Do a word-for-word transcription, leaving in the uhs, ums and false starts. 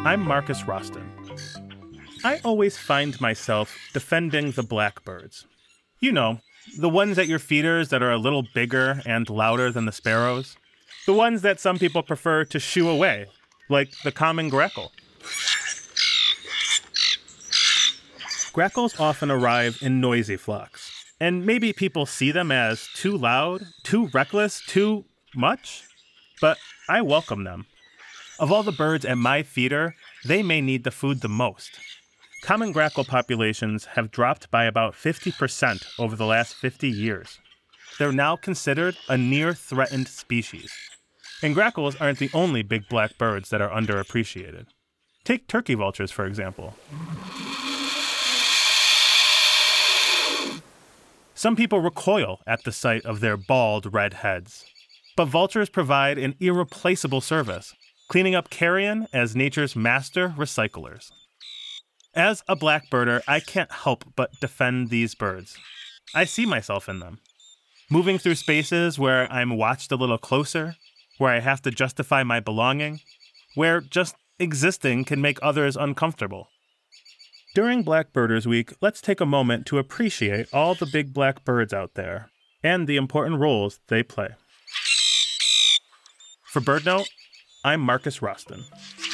I'm Marcus Roston. I always find myself defending the blackbirds. You know, the ones at your feeders that are a little bigger and louder than the sparrows. The ones that some people prefer to shoo away, like the common grackle. Grackles often arrive in noisy flocks, and maybe people see them as too loud, too reckless, too much, but I welcome them. Of all the birds at my feeder, they may need the food the most. Common grackle populations have dropped by about fifty percent over the last fifty years. They're now considered a near-threatened species. And grackles aren't the only big black birds that are underappreciated. Take turkey vultures, for example. Some people recoil at the sight of their bald red heads. But vultures provide an irreplaceable service, cleaning up carrion as nature's master recyclers. As a blackbirder, I can't help but defend these birds. I see myself in them. Moving through spaces where I'm watched a little closer, where I have to justify my belonging, where just existing can make others uncomfortable. During Blackbirders Week, let's take a moment to appreciate all the big black birds out there and the important roles they play. For BirdNote, I'm Marcus Roston.